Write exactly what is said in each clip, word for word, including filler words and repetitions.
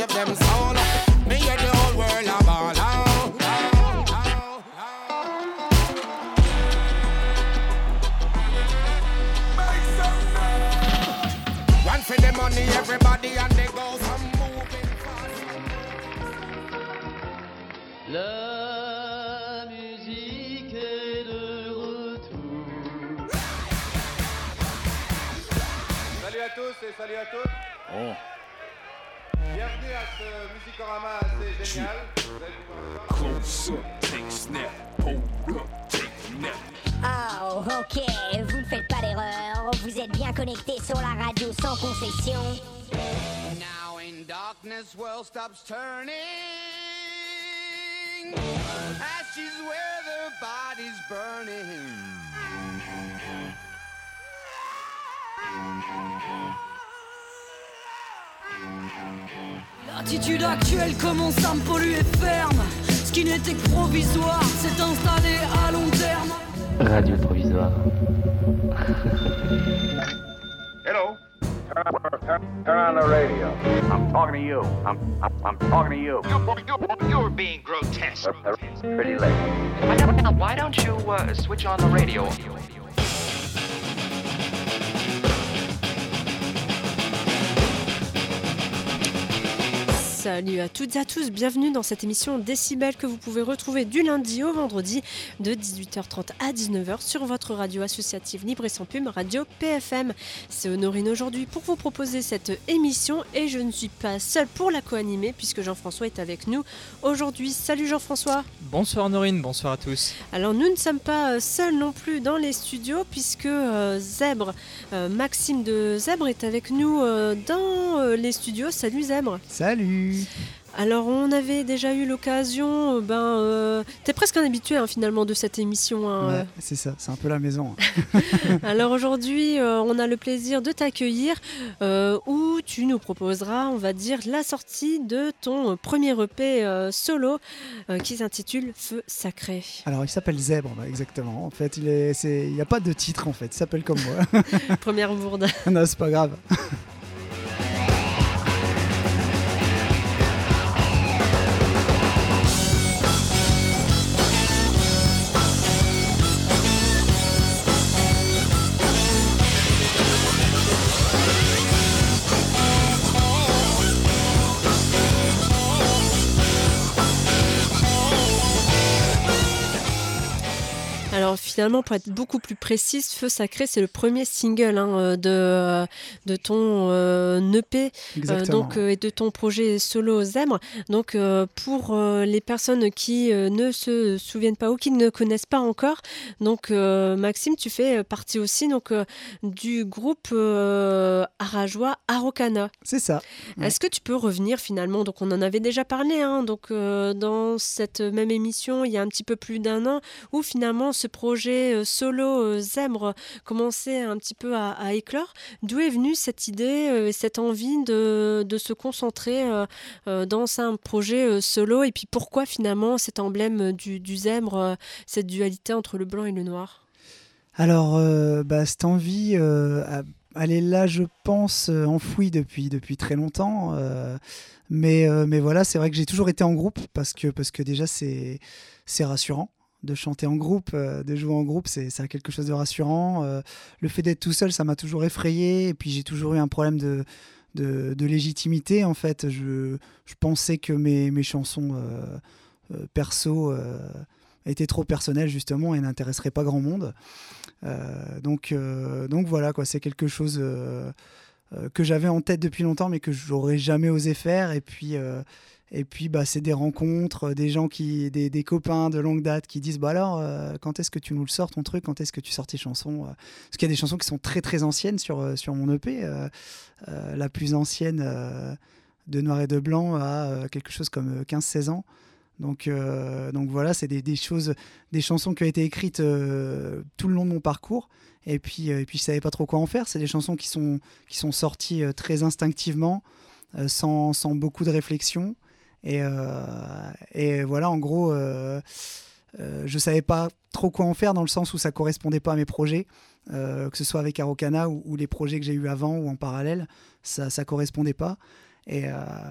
save them soul. Me and the whole world a ball out. One for the money, everybody and they go some moving fast. La musique est de retour. Salut à tous et salut à toutes. Oh. Bienvenue à ce Musicorama assez génial. Vous allez pouvoir voir. Close up, take snap, hold up, take nap. Oh, ok, vous ne faites pas d'erreur. Vous êtes bien connectés sur la radio sans concession. Now in darkness, world stops turning. Ashes where the body's burning. L'attitude actuelle commence à me polluer ferme. Ce qui n'était que provisoire s'est installé à long terme. Radio provisoire. Hello. Turn, turn on the radio. I'm talking to you. I'm, I'm, I'm talking to you. You're, you're being grotesque. Pretty late. Why don't you uh, switch on the radio? Salut à toutes et à tous, bienvenue dans cette émission Décibel que vous pouvez retrouver du lundi au vendredi de dix-huit heures trente à dix-neuf heures sur votre radio associative libre et sans pub, Radio P F M. C'est Honorine aujourd'hui pour vous proposer cette émission et je ne suis pas seule pour la co-animer puisque Jean-François est avec nous aujourd'hui. Salut Jean-François. Bonsoir Honorine, bonsoir à tous. Alors nous ne sommes pas seuls non plus dans les studios puisque euh, Zèbre, euh, Maxime de Zèbre est avec nous euh, dans euh, les studios. Salut Zèbre. Salut. Alors on avait déjà eu l'occasion, ben euh, t'es presque un habitué hein, finalement de cette émission. Hein, ouais, euh. c'est ça, c'est un peu la maison. Alors aujourd'hui euh, on a le plaisir de t'accueillir euh, où tu nous proposeras, on va dire, la sortie de ton premier E P euh, solo euh, qui s'intitule Feu Sacré. Alors il s'appelle Zèbre, bah, exactement. En fait il est, c'est, il n'y a pas de titre en fait, il s'appelle comme moi. Première bourde. Non c'est pas grave. Alors finalement, pour être beaucoup plus précise, Feu Sacré, c'est le premier single hein, de, de ton euh, E P euh, donc, euh, et de ton projet solo Zèbre. Donc euh, pour euh, les personnes qui euh, ne se souviennent pas ou qui ne connaissent pas encore, donc euh, Maxime, tu fais partie aussi donc, euh, du groupe euh, arajois Araucana. C'est ça. Ouais. Est-ce que tu peux revenir finalement, donc on en avait déjà parlé, hein, donc, euh, dans cette même émission il y a un petit peu plus d'un an, où finalement ce projet euh, solo euh, Zèbre commençait un petit peu à, à éclore. D'où est venue cette idée, euh, cette envie de, de se concentrer euh, euh, dans un projet euh, solo, et puis pourquoi finalement cet emblème du, du Zèbre, euh, cette dualité entre le blanc et le noir? Alors euh, bah, cette envie euh, elle est là je pense euh, enfouie depuis, depuis très longtemps euh, mais, euh, mais voilà, c'est vrai que j'ai toujours été en groupe parce que, parce que déjà c'est, c'est rassurant de chanter en groupe, euh, de jouer en groupe, c'est, c'est quelque chose de rassurant. Euh, le fait d'être tout seul, ça m'a toujours effrayé. Et puis j'ai toujours eu un problème de, de, de légitimité. En fait, je, je pensais que mes, mes chansons euh, euh, perso euh, étaient trop personnelles justement et n'intéresseraient pas grand monde. Euh, donc, euh, donc voilà, quoi, c'est quelque chose euh, euh, que j'avais en tête depuis longtemps, mais que j'aurais jamais osé faire. Et puis euh, Et puis, bah, c'est des rencontres, des gens, qui, des, des copains de longue date qui disent bah alors, euh, quand est-ce que tu nous le sors ton truc, quand est-ce que tu sors tes chansons euh, Parce qu'il y a des chansons qui sont très très anciennes sur, euh, sur mon E P. Euh, euh, la plus ancienne euh, de Noir et de Blanc a euh, quelque chose comme quinze seize ans. Donc, euh, donc voilà, c'est des, des choses, des chansons qui ont été écrites euh, tout le long de mon parcours. Et puis, euh, et puis je ne savais pas trop quoi en faire. C'est des chansons qui sont, qui sont sorties euh, très instinctivement, euh, sans, sans beaucoup de réflexion. Et, euh, et voilà, en gros, euh, euh, je ne savais pas trop quoi en faire dans le sens où ça ne correspondait pas à mes projets, euh, que ce soit avec Araucana ou, ou les projets que j'ai eus avant ou en parallèle, ça ne correspondait pas. Et, euh,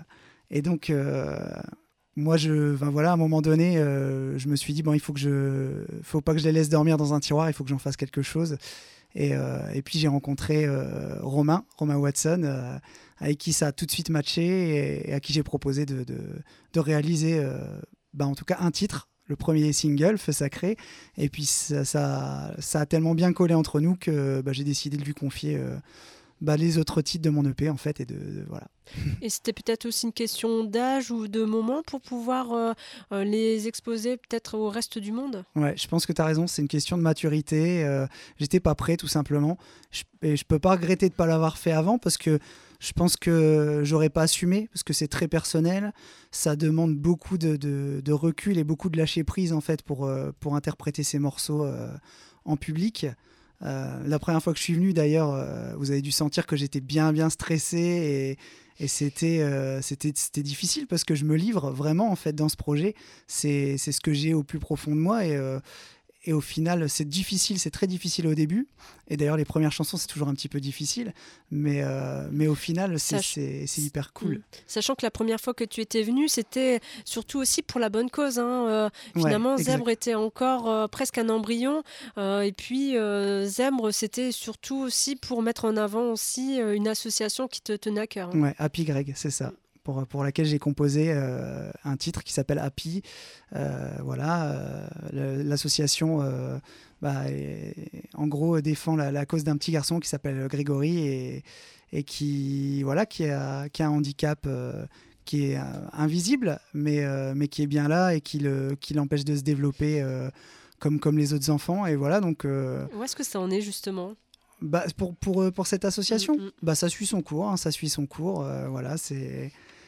Et donc, euh, moi, je, ben voilà, à un moment donné, euh, je me suis dit, bon, il faut que je, faut pas que je les laisse dormir dans un tiroir, il faut que j'en fasse quelque chose. Et, euh, et puis, j'ai rencontré euh, Romain, Romain Watson, euh, avec qui ça a tout de suite matché et, et à qui j'ai proposé de, de, de réaliser, euh, ben, en tout cas, un titre. Le premier single, Feu Sacré, et puis ça, ça, ça a tellement bien collé entre nous que bah, j'ai décidé de lui confier euh, bah, les autres titres de mon E P en fait, et de, de voilà. Et c'était peut-être aussi une question d'âge ou de moment pour pouvoir euh, euh, les exposer peut-être au reste du monde. Ouais, je pense que tu as raison, c'est une question de maturité. Euh, j'étais pas prêt tout simplement, je, et je peux pas regretter de pas l'avoir fait avant parce que je pense que j'aurais pas assumé parce que c'est très personnel, ça demande beaucoup de, de, de recul et beaucoup de lâcher prise en fait pour, euh, pour interpréter ces morceaux euh, en public. Euh, la première fois que je suis venu d'ailleurs, euh, vous avez dû sentir que j'étais bien bien stressé et, et c'était, euh, c'était, c'était difficile parce que je me livre vraiment en fait dans ce projet. C'est, c'est ce que j'ai au plus profond de moi et, euh, et au final c'est difficile, c'est très difficile au début. Et d'ailleurs les premières chansons c'est toujours un petit peu difficile, mais, euh, mais au final c'est, Sach... c'est, c'est hyper cool. Mmh. Sachant que la première fois que tu étais venu c'était surtout aussi pour la bonne cause. Hein. Euh, finalement ouais, Zèbre était encore euh, presque un embryon euh, et puis euh, Zèbre c'était surtout aussi pour mettre en avant aussi euh, une association qui te tenait à cœur. Hein. Ouais, Happy Greg, c'est ça. Pour, pour laquelle j'ai composé euh, un titre qui s'appelle Happy. Euh, voilà, euh, l'association, euh, bah, est, en gros, défend la, la cause d'un petit garçon qui s'appelle Grégory et, et qui, voilà, qui, a, qui a un handicap euh, qui est euh, invisible, mais, euh, mais qui est bien là et qui, le, qui l'empêche de se développer euh, comme, comme les autres enfants. Et voilà, donc... Euh, Où est-ce que ça en est, justement ? Bah, pour, pour, pour cette association, mmh. bah, ça suit son cours, hein, ça suit son cours, euh, voilà, c'est...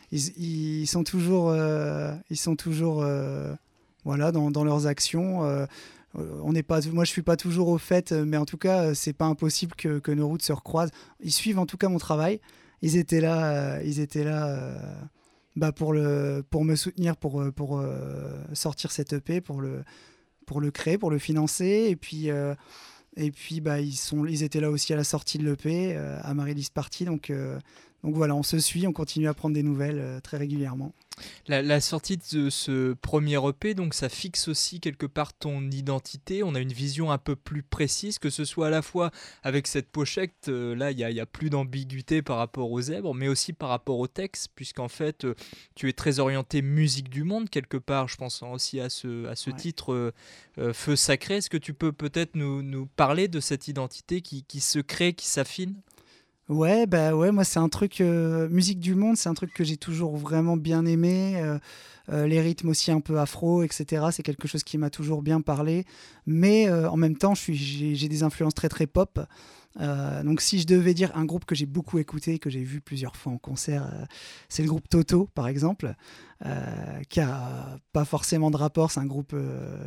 Ils, ils sont toujours, euh, ils sont toujours euh, voilà, dans, dans leurs actions. Euh, on n'est pas, moi, je ne suis pas toujours au fait, mais en tout cas, ce n'est pas impossible que, que nos routes se recroisent. Ils suivent en tout cas mon travail. Ils étaient là, euh, ils étaient là euh, bah, pour, le, pour me soutenir, pour, pour euh, sortir cet E P, pour le, pour le créer, pour le financer. Et puis, euh, et puis bah, ils, sont, ils étaient là aussi à la sortie de l'E P, euh, à Marie-Lise Party. Donc... Euh, Donc voilà, on se suit, on continue à prendre des nouvelles euh, très régulièrement. La, la sortie de ce premier E P, donc ça fixe aussi quelque part ton identité. On a une vision un peu plus précise, que ce soit à la fois avec cette pochette, euh, là il n'y a, a plus d'ambiguïté par rapport aux Zèbres, mais aussi par rapport au texte, puisqu'en fait euh, tu es très orienté musique du monde quelque part. Je pense aussi à ce, à ce ouais. titre euh, euh, Feu Sacré. Est-ce que tu peux peut-être nous, nous parler de cette identité qui, qui se crée, qui s'affine ? Ouais, bah ouais, moi c'est un truc, euh, musique du monde, c'est un truc que j'ai toujours vraiment bien aimé. Euh, euh, les rythmes aussi un peu afro, et cetera. C'est quelque chose qui m'a toujours bien parlé. Mais euh, en même temps, je suis, j'ai, j'ai des influences très très pop. Euh, donc si je devais dire un groupe que j'ai beaucoup écouté, que j'ai vu plusieurs fois en concert, euh, c'est le groupe Toto par exemple, euh, qui a pas forcément de rapport. C'est un groupe... Euh,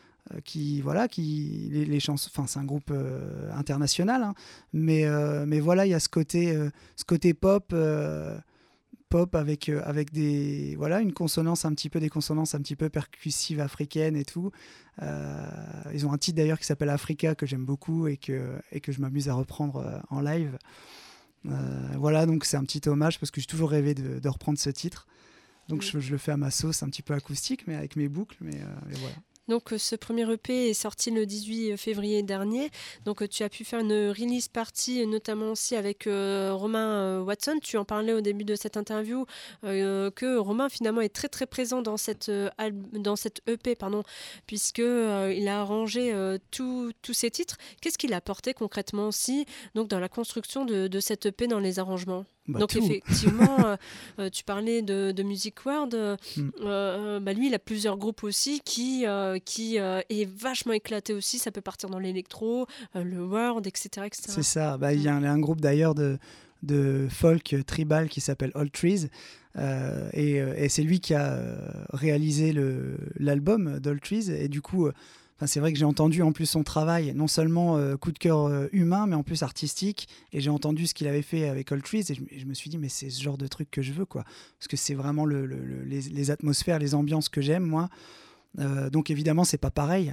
qui voilà qui les, les chansons enfin c'est un groupe euh, international hein, mais euh, mais voilà il y a ce côté euh, ce côté pop euh, pop avec euh, avec des voilà une consonance un petit peu des consonances un petit peu percussives africaines et tout. Euh, ils ont un titre d'ailleurs qui s'appelle Africa que j'aime beaucoup et que et que je m'amuse à reprendre euh, en live. Euh, voilà, donc c'est un petit hommage parce que j'ai toujours rêvé de, de reprendre ce titre. Donc oui. je, je le fais à ma sauce, un petit peu acoustique mais avec mes boucles, mais euh, et voilà. Donc ce premier E P est sorti le dix-huit février dernier. Donc tu as pu faire une release party, notamment aussi avec euh, Romain euh, Watson. Tu en parlais au début de cette interview euh, que Romain finalement est très très présent dans cette euh, dans cette E P, pardon, puisque euh, il a arrangé euh, tous tous ses titres. Qu'est-ce qu'il a apporté concrètement aussi donc dans la construction de, de cette E P, dans les arrangements? Bah, donc tout. effectivement, euh, tu parlais de, de Music World. Euh, mm. euh, bah, lui, il a plusieurs groupes aussi qui euh, qui euh, est vachement éclaté aussi. Ça peut partir dans l'électro, euh, le world, et cetera, et cetera. C'est ça. Bah, il y a un, un groupe d'ailleurs de de folk tribal qui s'appelle Old Trees. Euh, et, et c'est lui qui a euh, réalisé le, l'album d'Old Trees. Et du coup, euh, c'est vrai que j'ai entendu en plus son travail, non seulement euh, coup de cœur euh, humain, mais en plus artistique. Et j'ai entendu ce qu'il avait fait avec Old Trees. Et je, et je me suis dit, mais c'est ce genre de truc que je veux, quoi. Parce que c'est vraiment le, le, le, les, les atmosphères, les ambiances que j'aime, moi. Euh, donc évidemment, c'est pas pareil.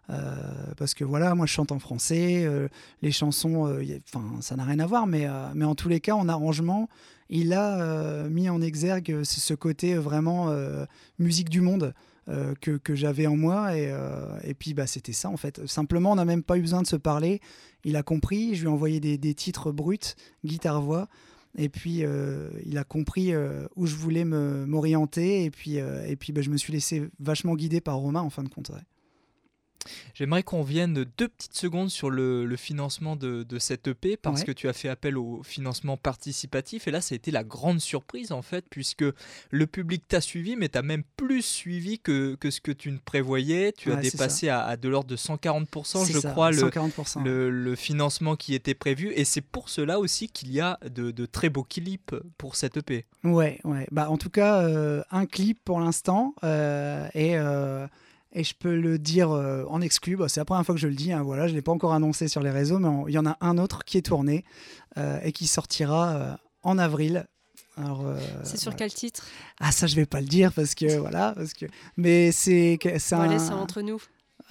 Euh, parce que voilà, moi je chante en français, euh, les chansons, euh, y a, ça n'a rien à voir, mais, euh, mais en tous les cas, en arrangement, il a euh, mis en exergue ce, ce côté vraiment euh, musique du monde euh, que, que j'avais en moi. Et, euh, et puis bah, c'était ça en fait. Simplement, on n'a même pas eu besoin de se parler. Il a compris, je lui ai envoyé des, des titres bruts, guitare-voix. Et puis, euh, il a compris euh, où je voulais me, m'orienter. Et puis, euh, et puis bah, je me suis laissé vachement guider par Romain, en fin de compte. Ouais. J'aimerais qu'on vienne deux petites secondes sur le, le financement de, de cette E P, parce ouais. que tu as fait appel au financement participatif. Et là, ça a été la grande surprise, en fait, puisque le public t'a suivi, mais t'as même plus suivi que, que ce que tu ne prévoyais. Tu ouais, as dépassé à, à de l'ordre de cent quarante pour cent, c'est je ça, crois, le, le, le financement qui était prévu. Et c'est pour cela aussi qu'il y a de, de très beaux clips pour cette E P. Ouais, ouais. Bah, en tout cas, euh, un clip pour l'instant. Euh, et... Euh... Et je peux le dire euh, en exclu, bah, c'est la première fois que je le dis, hein, voilà, je ne l'ai pas encore annoncé sur les réseaux, mais il y en a un autre qui est tourné euh, et qui sortira euh, en avril. Alors, euh, c'est sur voilà. Quel titre ? Ah, ça je ne vais pas le dire, parce que voilà, parce que... mais c'est, c'est bon, un... allez, c'est entre nous.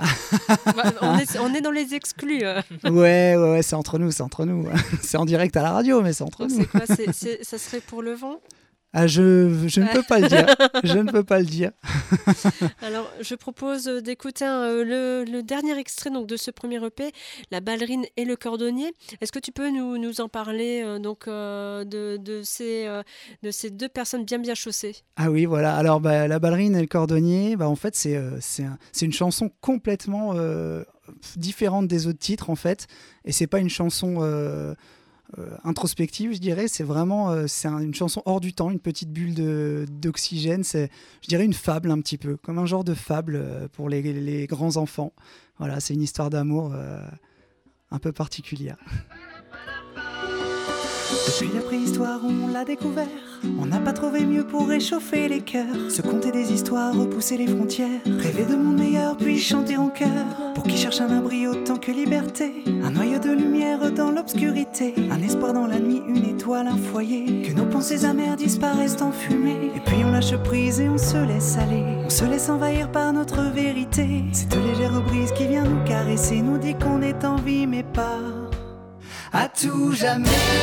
bah, on, est, on est dans les exclus. Euh. Ouais, ouais, ouais, c'est entre nous, c'est entre nous. C'est en direct à la radio, mais c'est entre Donc nous. C'est quoi c'est, c'est, ça serait pour le vent ? Ah, je, je ne peux pas le dire. Je ne peux pas le dire. Alors, je propose d'écouter euh, le, le dernier extrait donc, de ce premier E P, La ballerine et le cordonnier. Est-ce que tu peux nous, nous en parler euh, donc, euh, de, de, ces, euh, de ces deux personnes bien bien chaussées ? Ah oui, voilà. Alors, bah, La ballerine et le cordonnier, bah, en fait, c'est, euh, c'est, un, c'est une chanson complètement euh, différente des autres titres, en fait. Et c'est pas une chanson... Euh, Euh, introspective, je dirais. C'est vraiment euh, c'est un, une chanson hors du temps, une petite bulle de, d'oxygène. C'est, je dirais, une fable un petit peu, comme un genre de fable euh, pour les, les grands enfants. Voilà, c'est une histoire d'amour euh, un peu particulière. Depuis la préhistoire, on l'a découvert. On n'a pas trouvé mieux pour réchauffer les cœurs. Se conter des histoires, repousser les frontières. Rêver de monde meilleur, puis chanter en chœur. Pour qui cherche un abri autant que liberté. Un noyau de lumière dans l'obscurité. Un espoir dans la nuit, une étoile, un foyer. Que nos pensées amères disparaissent en fumée. Et puis on lâche prise et on se laisse aller. On se laisse envahir par notre vérité. Cette légère brise qui vient nous caresser. Nous dit qu'on est en vie mais pas à tout jamais.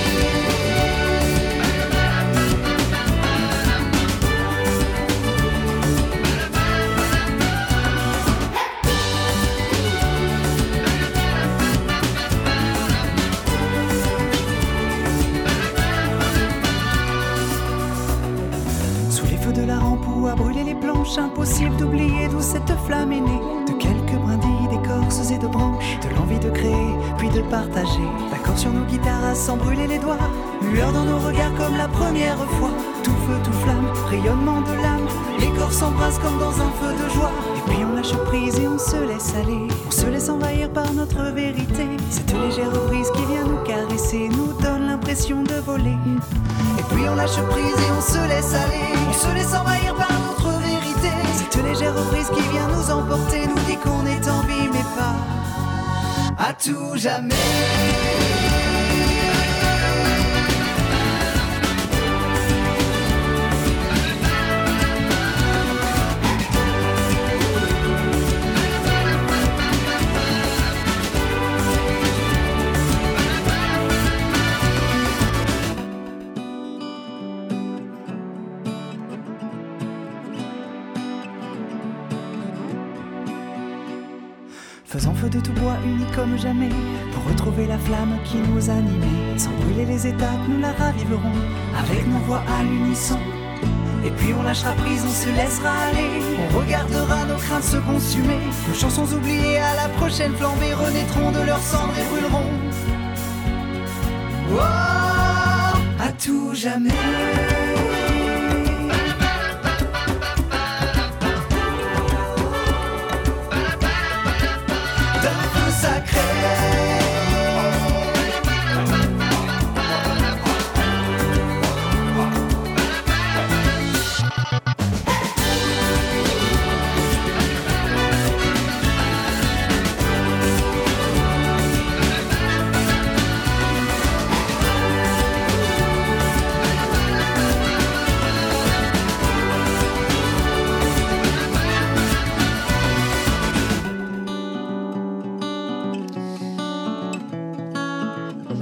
Sous les feux de la rampe où a brûlé les planches, impossible d'oublier d'où cette flamme est née. De quelques brindilles d'écorces et de branches, de l'envie de créer, puis de partager. D'accord sur nos guitares à s'en brûler les doigts. Lueur dans nos regards comme la première fois. Tout feu, tout flamme, rayonnement de l'âme. Les corps s'embrassent comme dans un feu de joie. Et puis on lâche prise et on se laisse aller. On se laisse envahir par notre vérité. Cette légère brise qui vient nous caresser nous donne l'impression de voler. Et puis on lâche prise et on se laisse aller. On se laisse envahir par notre vérité. Cette légère brise qui vient nous emporter nous dit qu'on est en vie mais pas à tout jamais. Faisant feu de tout bois unis comme jamais, pour retrouver la flamme qui nous animait. Sans brûler les étapes, nous la raviverons, avec nos voix à l'unisson. Et puis on lâchera prise, on se laissera aller. On regardera nos craintes se consumer. Nos chansons oubliées à la prochaine flambée renaîtront de leurs cendres et brûleront. Oh, à tout jamais. Sacré.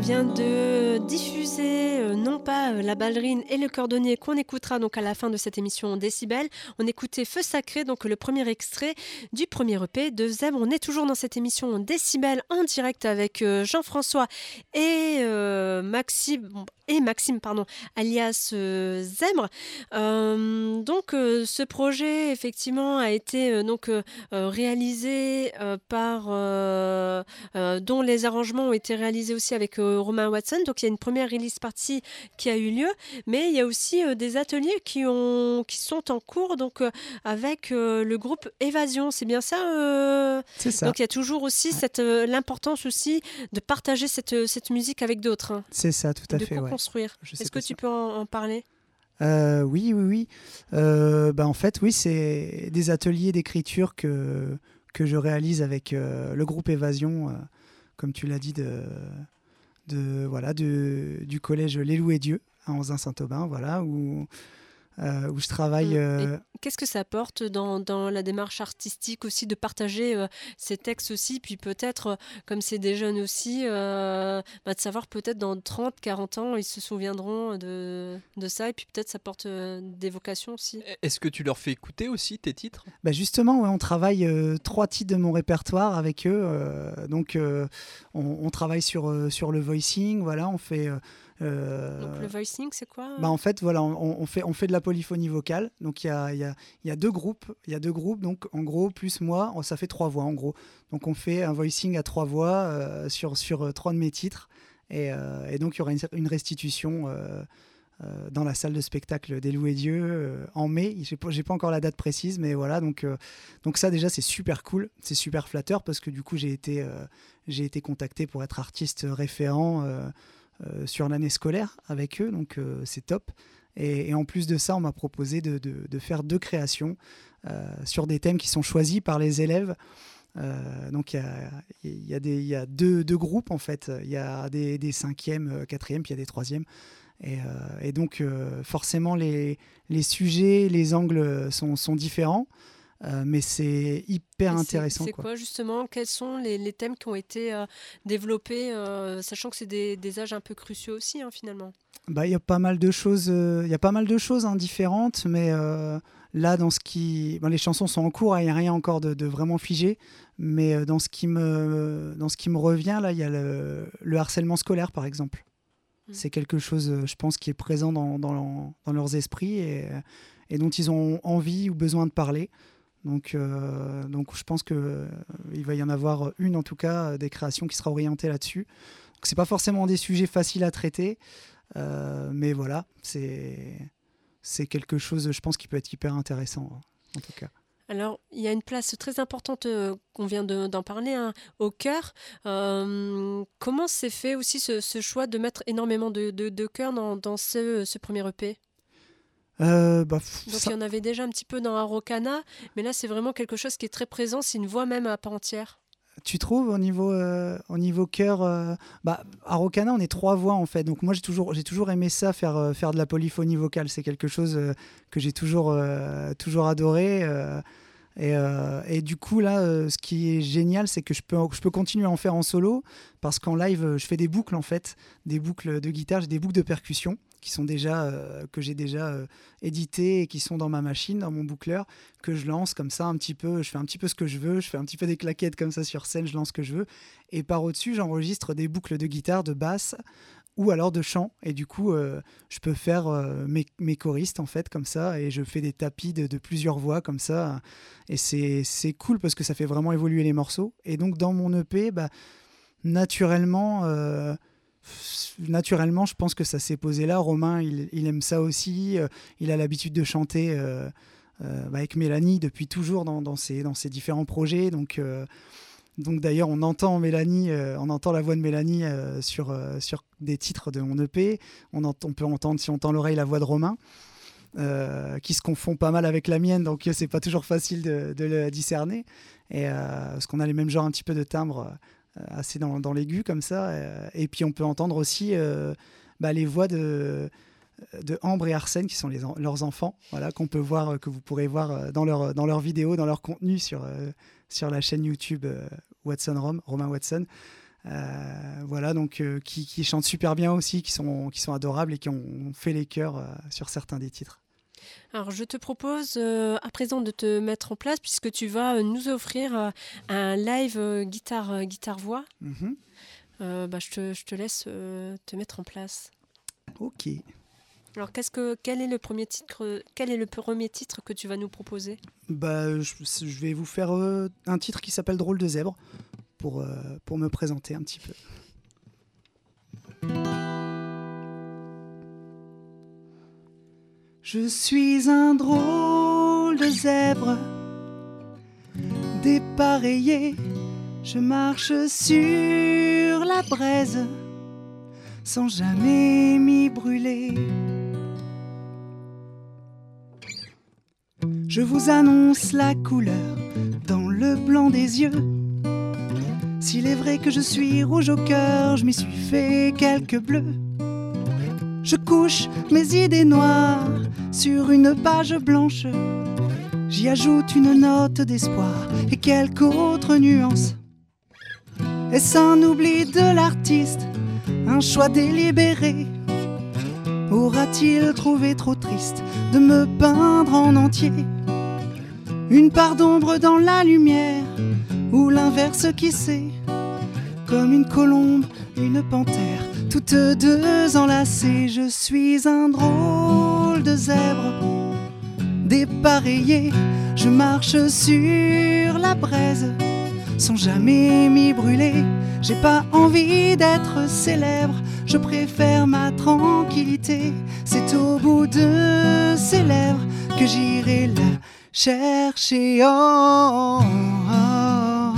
vient de diffuser euh, non pas euh, la ballerine et le cordonnier qu'on écoutera donc à la fin de cette émission Décibel. On écoutait Feu Sacré, donc le premier extrait du premier E P de Zèbre. On est toujours dans cette émission Décibel en direct avec euh, Jean-François et euh, Maxime, et Maxime pardon, alias euh, Zèbre. Euh, donc euh, ce projet effectivement a été euh, donc euh, réalisé euh, par euh, euh, dont les arrangements ont été réalisés aussi avec euh, Romain Watson. Donc il y a une première release party qui a eu lieu, mais il y a aussi euh, des ateliers qui ont qui sont en cours donc euh, avec euh, le groupe Évasion. C'est bien ça, euh... C'est ça. Donc il y a toujours aussi ouais. cette euh, l'importance aussi de partager cette cette musique avec d'autres. Hein, c'est ça, tout à de fait. De co-construire. Ouais. Est-ce que tu ça. peux en, en parler? Euh, oui, oui, oui. Euh, bah, en fait, oui, c'est des ateliers d'écriture que, que je réalise avec euh, le groupe Évasion, euh, comme tu l'as dit, de, de, voilà, de, du collège Les Loups et Dieu à Anzin-Saint-Aubin, voilà, où, euh, où je travaille. Euh... Qu'est-ce que ça apporte dans, dans la démarche artistique aussi de partager euh, ces textes aussi, puis peut-être, euh, comme c'est des jeunes aussi, euh, bah, de savoir peut-être dans trente, quarante ans, ils se souviendront de, de ça, et puis peut-être ça porte euh, des vocations aussi. Est-ce que tu leur fais écouter aussi tes titres? Bah justement, ouais, on travaille euh, trois titres de mon répertoire avec eux, euh, donc euh, on, on travaille sur, euh, sur le voicing, voilà, on fait... Euh, Euh, donc le voicing, c'est quoi? Bah en fait, voilà, on, on, fait, on fait de la polyphonie vocale. Donc il y a, y, a, y a deux groupes. Il y a deux groupes, donc en gros, plus moi, ça fait trois voix en gros. Donc on fait un voicing à trois voix euh, sur, sur euh, trois de mes titres. Et, euh, et donc il y aura une, une restitution euh, euh, dans la salle de spectacle des Loups et Dieu euh, en mai. J'ai pas, j'ai pas encore la date précise, mais voilà. Donc, euh, donc ça déjà, c'est super cool. C'est super flatteur parce que du coup, j'ai été, euh, j'ai été contacté pour être artiste référent euh, Euh, sur l'année scolaire avec eux, donc euh, c'est top. Et, et en plus de ça, on m'a proposé de, de, de faire deux créations euh, sur des thèmes qui sont choisis par les élèves. Euh, donc il y, y, y, y a deux, deux groupes en fait. Il y a des, des cinquièmes, quatrièmes, puis il y a des troisièmes. Et, euh, et donc euh, forcément, les, les sujets, les angles sont, sont différents. Euh, mais c'est hyper et intéressant. C'est quoi. quoi justement? Quels sont les, les thèmes qui ont été euh, développés, euh, sachant que c'est des, des âges un peu cruciaux aussi, hein, finalement? Bah, y a pas mal de choses, il euh, y a pas mal de choses hein, différentes, mais euh, là, dans ce qui, bon, les chansons sont en cours, il n'y a rien encore de, de vraiment figé, mais euh, dans ce qui me, dans ce qui me revient, là, il y a le, le harcèlement scolaire, par exemple. Mmh. C'est quelque chose, je pense, qui est présent dans, dans, dans leurs esprits et, et dont ils ont envie ou besoin de parler. Donc, euh, donc je pense qu'il euh, va y en avoir une, en tout cas, des créations qui sera orientée là-dessus. Donc, c'est pas forcément des sujets faciles à traiter, euh, mais voilà, c'est, c'est quelque chose, je pense, qui peut être hyper intéressant, en tout cas. Alors, il y a une place très importante, euh, qu'on vient de, d'en parler, hein, au chœur. Euh, comment s'est fait aussi ce, ce choix de mettre énormément de, de, de chœur dans, dans ce, ce premier E P? Euh, bah, Donc ça... il y en avait déjà un petit peu dans Araucana, mais là c'est vraiment quelque chose qui est très présent, c'est une voix même à part entière. Tu trouves au niveau, euh, au niveau chœur, euh, bah, Araucana on est trois voix en fait, donc moi j'ai toujours, j'ai toujours aimé ça, faire, euh, faire de la polyphonie vocale, c'est quelque chose euh, que j'ai toujours, euh, toujours adoré. Euh, Et, euh, et du coup là euh, ce qui est génial c'est que je peux, je peux continuer à en faire en solo parce qu'en live je fais des boucles en fait, des boucles de guitare, j'ai des boucles de percussion qui sont déjà, euh, que j'ai déjà euh, éditées et qui sont dans ma machine, dans mon boucleur, que je lance comme ça un petit peu, je fais un petit peu ce que je veux, je fais un petit peu des claquettes comme ça sur scène, je lance ce que je veux et par au-dessus j'enregistre des boucles de guitare, de basse ou alors de chant et du coup euh, je peux faire euh, mes, mes choristes en fait comme ça et je fais des tapis de, de plusieurs voix comme ça et c'est, c'est cool parce que ça fait vraiment évoluer les morceaux et donc dans mon E P bah, naturellement euh, naturellement je pense que ça s'est posé là. Romain il, il aime ça aussi, euh, il a l'habitude de chanter euh, euh, bah, avec Mélanie depuis toujours dans, dans, ses, dans ses différents projets donc euh, Donc d'ailleurs on entend Mélanie, euh, on entend la voix de Mélanie euh, sur, euh, sur des titres de mon E P. On, ent- on peut entendre, si on tend l'oreille, la voix de Romain, euh, qui se confond pas mal avec la mienne, donc c'est pas toujours facile de, de le discerner. Et, euh, parce qu'on a les mêmes genres un petit peu de timbre euh, assez dans, dans l'aigu comme ça. Euh, et puis on peut entendre aussi euh, bah, les voix de de Ambre et Arsène qui sont les en- leurs enfants, voilà, qu'on peut voir, que vous pourrez voir dans leurs dans leurs vidéos, dans leur contenu sur euh, sur la chaîne YouTube euh, Watson Rom, Romain Watson. Euh, voilà, donc euh, qui, qui chantent super bien aussi, qui sont, qui sont adorables et qui ont fait les chœurs euh, sur certains des titres. Alors, je te propose euh, à présent de te mettre en place puisque tu vas euh, nous offrir euh, un live euh, guitare, euh, guitare-voix. Mm-hmm. Euh, bah, je, te, je te laisse euh, te mettre en place. Ok. Alors, qu'est-ce que, quel est le premier titre, quel est le premier titre que tu vas nous proposer ? Bah, je, je vais vous faire euh, un titre qui s'appelle Drôle de zèbre pour, euh, pour me présenter un petit peu. Je suis un drôle de zèbre, dépareillé, je marche sur la braise, sans jamais m'y brûler. Je vous annonce la couleur dans le blanc des yeux. S'il est vrai que je suis rouge au cœur, je m'y suis fait quelques bleus. Je couche mes idées noires sur une page blanche. J'y ajoute une note d'espoir et quelques autres nuances. Est-ce un oubli de l'artiste, un choix délibéré? Aura-t-il trouvé trop triste de me peindre en entier? Une part d'ombre dans la lumière, ou l'inverse qui sait? Comme une colombe, une panthère, toutes deux enlacées. Je suis un drôle de zèbre, dépareillé, je marche sur la braise, sans jamais m'y brûler. J'ai pas envie d'être célèbre, je préfère ma tranquillité. C'est au bout de ces lèvres que j'irai la chercher. Oh, oh, oh.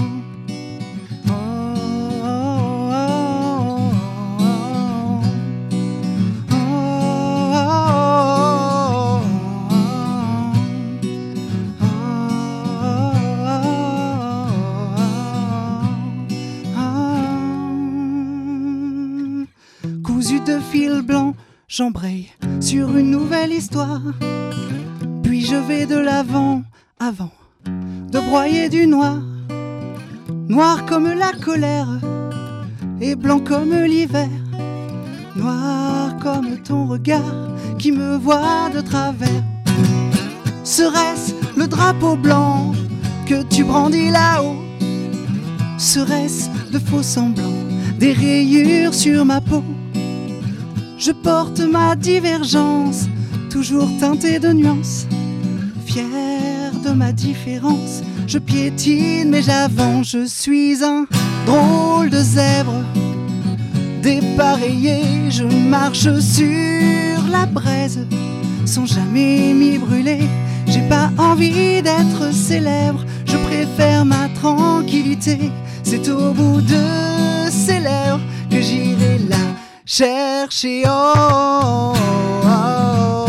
Cousu de fil blanc, j'embraye sur une nouvelle histoire. Puis je vais de l'avant, avant de broyer du noir. Noir comme la colère et blanc comme l'hiver. Noir comme ton regard qui me voit de travers. Serait-ce le drapeau blanc que tu brandis là-haut? Serait-ce de faux semblants, des rayures sur ma peau? Je porte ma divergence, toujours teintée de nuances. Fier de ma différence, je piétine mais j'avance. Je suis un drôle de zèbre, dépareillé, je marche sur la braise, sans jamais m'y brûler. J'ai pas envie d'être célèbre, je préfère ma tranquillité. C'est au bout de ces lèvres que j'irai là chercher. Oh, oh, oh.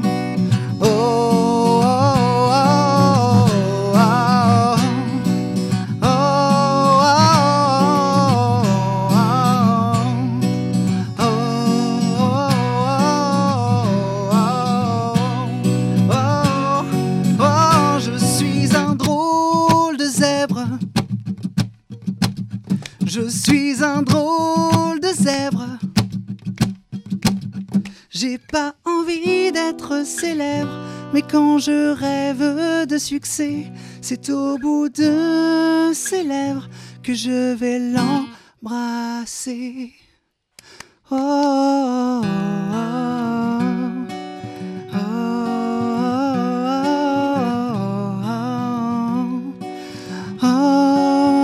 Je suis un drôle de zèbre. J'ai pas envie d'être célèbre, mais quand je rêve de succès, c'est au bout de ses lèvres que je vais l'embrasser. Oh, oh, oh, oh, oh, oh, oh.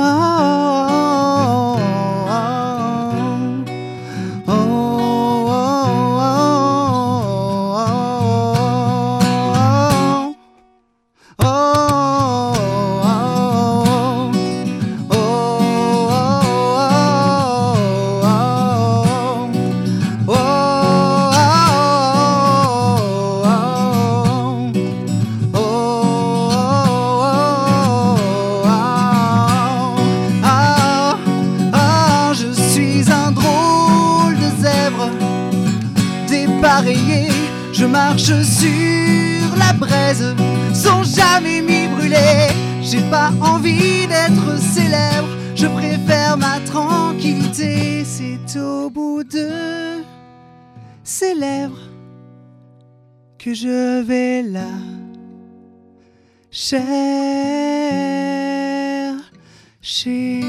Je marche sur la braise sans jamais m'y brûler. J'ai pas envie d'être célèbre, Je préfère ma tranquillité, c'est au bout de ses lèvres que je vais la chercher.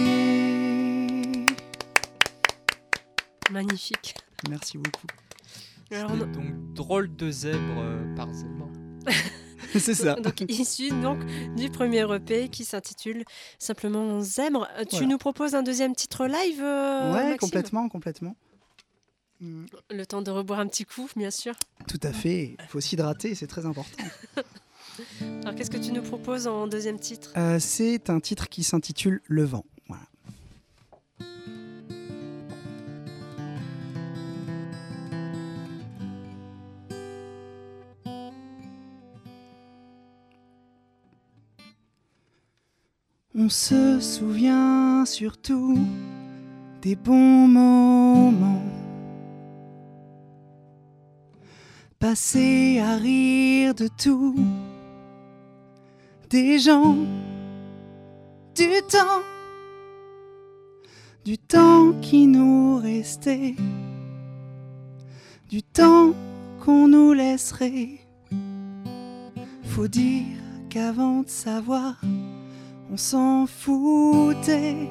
Magnifique. Merci beaucoup. Alors, C'est on- donc drôle de zèbre euh, par zèbre. C'est ça. donc issu donc du premier E P qui s'intitule simplement Zèbre. Euh, Tu Voilà. nous proposes un deuxième titre live, euh, Ouais, Maxime complètement, complètement. Mm, Le temps de reboire un petit coup, bien sûr. Tout à fait. Il faut s'hydrater, c'est très important. Alors, qu'est-ce que tu nous proposes en deuxième titre? Euh, c'est un titre qui s'intitule Le vent. Voilà. On se souvient surtout des bons moments passés à rire de tout, des gens, du temps, du temps qui nous restait, du temps qu'on nous laisserait. Faut dire qu'avant de savoir, on s'en foutait.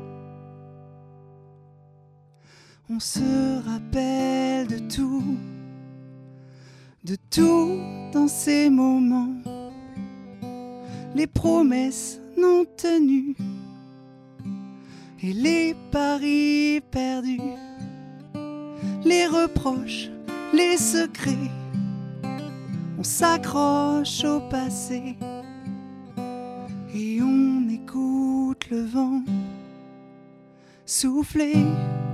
On se rappelle de tout, de tout dans ces moments. Les promesses non tenues et les paris perdus, les reproches, les secrets. On s'accroche au passé et on écoute le vent souffler.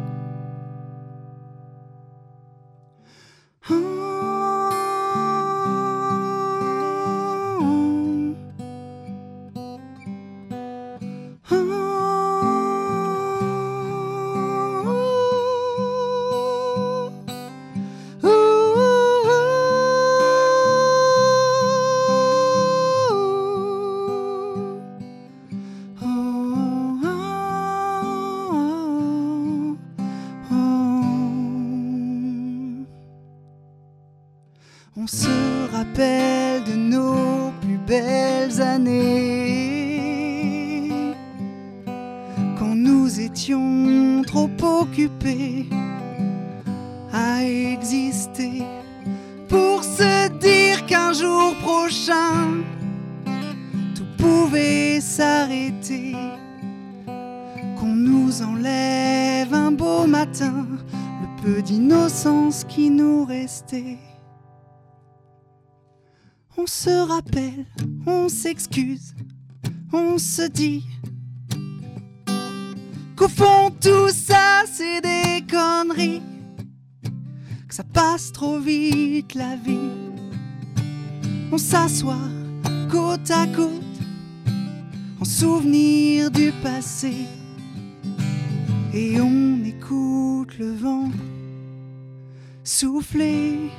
On se rappelle de nos plus belles années, quand nous étions trop occupés à exister, pour se dire qu'un jour prochain tout pouvait s'arrêter, qu'on nous enlève un beau matin le peu d'innocence qui nous restait. On se rappelle, on s'excuse, on se dit qu'au fond tout ça c'est des conneries, que ça passe trop vite la vie. On s'assoit côte à côte en souvenir du passé et on écoute le vent souffler.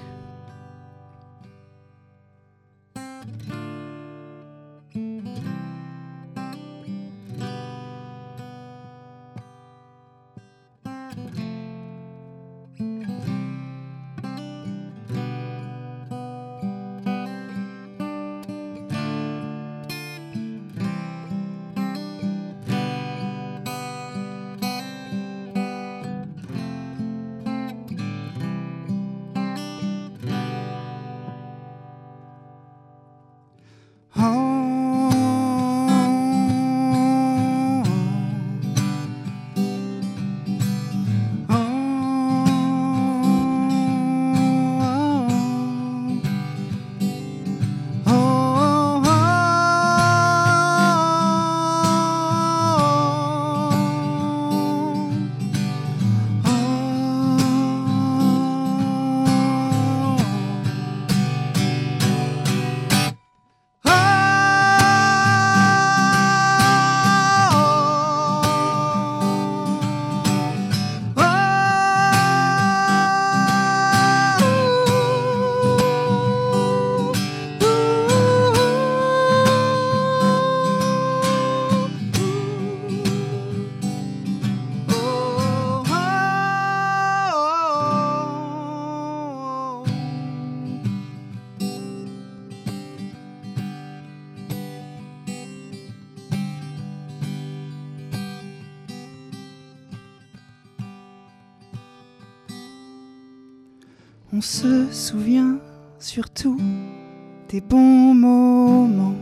On se souvient surtout des bons moments,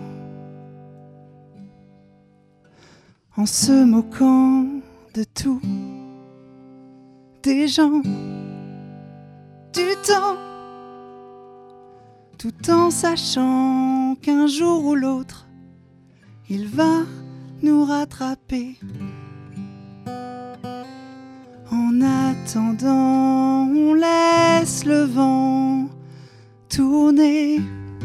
en se moquant de tout, des gens, du temps, tout en sachant qu'un jour ou l'autre, il va nous rattraper. En attendant, on laisse le vent tourner.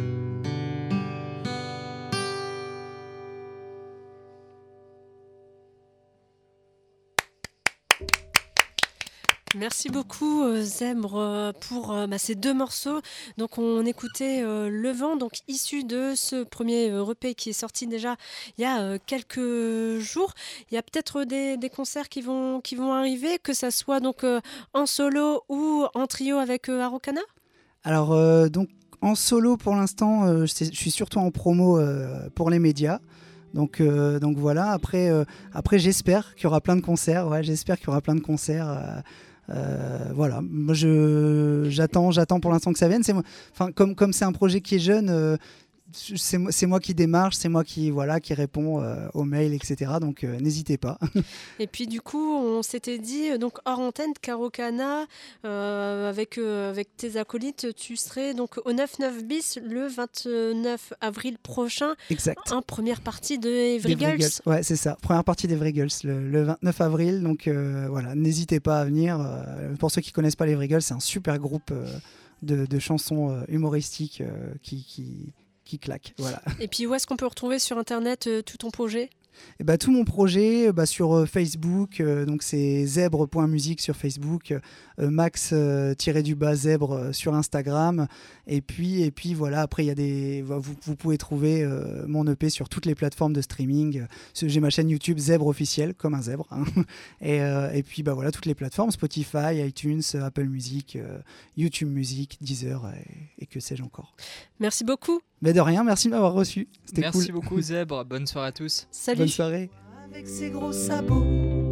Merci beaucoup euh, Zèbre euh, pour euh, bah, ces deux morceaux. Donc on écoutait euh, Le Vent, donc issu de ce premier euh, E P qui est sorti déjà il y a euh, quelques jours. Il y a peut-être des, des concerts qui vont, qui vont arriver, que ça soit donc euh, en solo ou en trio avec euh, Araucana. Alors euh, donc en solo pour l'instant, euh, je suis surtout en promo euh, pour les médias. Donc, euh, donc voilà, après, euh, après j'espère qu'il y aura plein de concerts. Ouais, j'espère qu'il y aura plein de concerts. Euh, euh, voilà, moi je, j'attends, j'attends pour l'instant que ça vienne. C'est moi, enfin, comme, comme c'est un projet qui est jeune, euh, c'est, c'est moi qui démarche, c'est moi qui, voilà, qui répond euh, aux mails, et cetera. Donc euh, n'hésitez pas. Et puis du coup, on s'était dit, euh, donc hors antenne, qu'Araucana, euh, avec, euh, avec tes acolytes, tu serais donc au neuf neuf bis le vingt-neuf avril prochain. Exact. En première partie de Every Girls. Girls. Ouais, c'est ça. Première partie d'Every Girls, le, le vingt-neuf avril. Donc euh, voilà, n'hésitez pas à venir. Euh, pour ceux qui connaissent pas les Every Girls, c'est un super groupe euh, de, de chansons euh, humoristiques euh, qui, qui, qui claquent. Voilà. Et puis où est-ce qu'on peut retrouver sur Internet euh, tout ton projet ? Et bah, tout mon projet bah, sur euh, Facebook, euh, donc c'est zèbre point musique sur Facebook, euh, max-du-bas euh, zèbre euh, sur Instagram. Et puis, et puis voilà, après, il y a des, vous, vous pouvez trouver euh, mon E P sur toutes les plateformes de streaming. J'ai ma chaîne YouTube Zèbre officielle, comme un zèbre. Hein. Et, euh, et puis bah, voilà, toutes les plateformes, Spotify, iTunes, Apple Music, euh, YouTube Music, Deezer et, et que sais-je encore. Merci beaucoup. Mais de rien, merci de m'avoir reçu. C'était Merci cool. beaucoup Zèbre, bonne soirée à tous. Salut. Bonne soirée. Avec ses gros sabots,